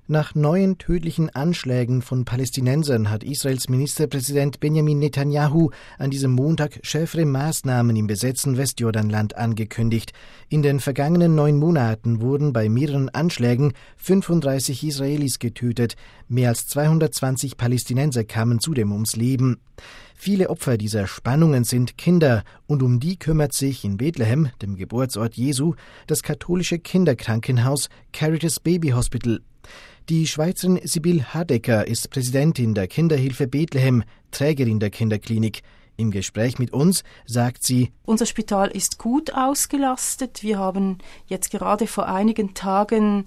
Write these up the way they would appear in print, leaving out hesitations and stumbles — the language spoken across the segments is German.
Nach neuen tödlichen Anschlägen von Palästinensern hat Israels Ministerpräsident Benjamin Netanyahu an diesem Montag schärfere Maßnahmen im besetzten Westjordanland angekündigt. In den vergangenen 9 Monaten wurden bei mehreren Anschlägen 35 Israelis getötet. Mehr als 220 Palästinenser kamen zudem ums Leben. Viele Opfer dieser Spannungen sind Kinder, und um die kümmert sich in Bethlehem, dem Geburtsort Jesu, das katholische Kinderkrankenhaus Caritas Baby Hospital. Die Schweizerin Sibyl Hardecker ist Präsidentin der Kinderhilfe Bethlehem, Trägerin der Kinderklinik. Im Gespräch mit uns sagt sie: Unser Spital ist gut ausgelastet. Wir haben jetzt gerade vor einigen Tagen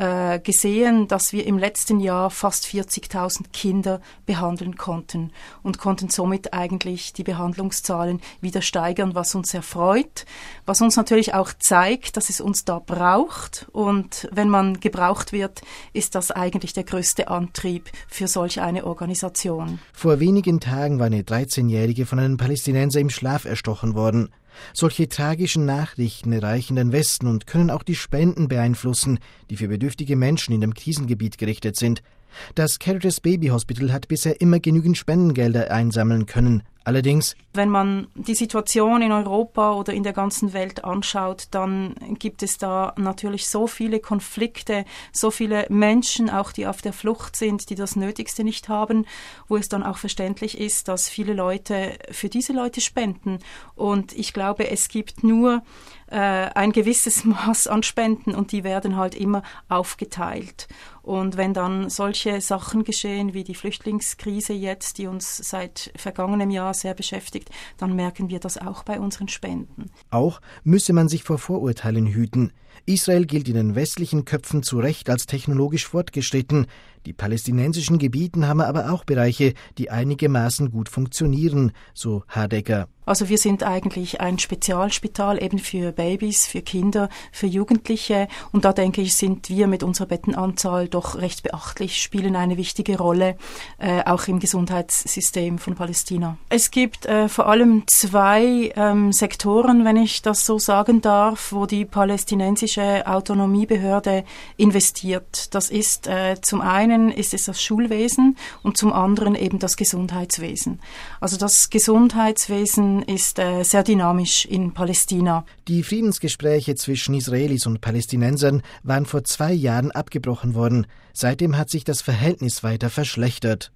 gesehen, dass wir im letzten Jahr fast 40.000 Kinder behandeln konnten und konnten somit eigentlich die Behandlungszahlen wieder steigern, was uns erfreut, was uns natürlich auch zeigt, dass es uns da braucht, und wenn man gebraucht wird, ist das eigentlich der größte Antrieb für solch eine Organisation. Vor wenigen Tagen war eine 13-Jährige von einem Palästinenser im Schlaf erstochen worden. Solche tragischen Nachrichten erreichen den Westen und können auch die Spenden beeinflussen, die für bedürftige Menschen in dem Krisengebiet gerichtet sind. Das Caritas Baby Hospital hat bisher immer genügend Spendengelder einsammeln können. Allerdings, wenn man die Situation in Europa oder in der ganzen Welt anschaut, dann gibt es da natürlich so viele Konflikte, so viele Menschen, auch die auf der Flucht sind, die das Nötigste nicht haben, wo es dann auch verständlich ist, dass viele Leute für diese Leute spenden. Und ich glaube, es gibt nur ein gewisses Maß an Spenden, und die werden halt immer aufgeteilt. Und wenn dann solche Sachen geschehen wie die Flüchtlingskrise jetzt, die uns seit vergangenem Jahr sehr beschäftigt, dann merken wir das auch bei unseren Spenden. Auch müsse man sich vor Vorurteilen hüten. Israel gilt in den westlichen Köpfen zu Recht als technologisch fortgeschritten. Die palästinensischen Gebiete haben aber auch Bereiche, die einigermaßen gut funktionieren, so Hardecker. Also wir sind eigentlich ein Spezialspital eben für Babys, für Kinder, für Jugendliche, und da denke ich, sind wir mit unserer Bettenanzahl doch recht beachtlich, spielen eine wichtige Rolle, auch im Gesundheitssystem von Palästina. Es gibt vor allem 2 Sektoren, wenn ich das so sagen darf, wo die palästinensische Autonomiebehörde investiert. Das ist zum einen ist es das Schulwesen und zum anderen eben das Gesundheitswesen. Also das Gesundheitswesen ist sehr dynamisch in Palästina. Die Friedensgespräche zwischen Israelis und Palästinensern waren vor 2 Jahren abgebrochen worden. Seitdem hat sich das Verhältnis weiter verschlechtert.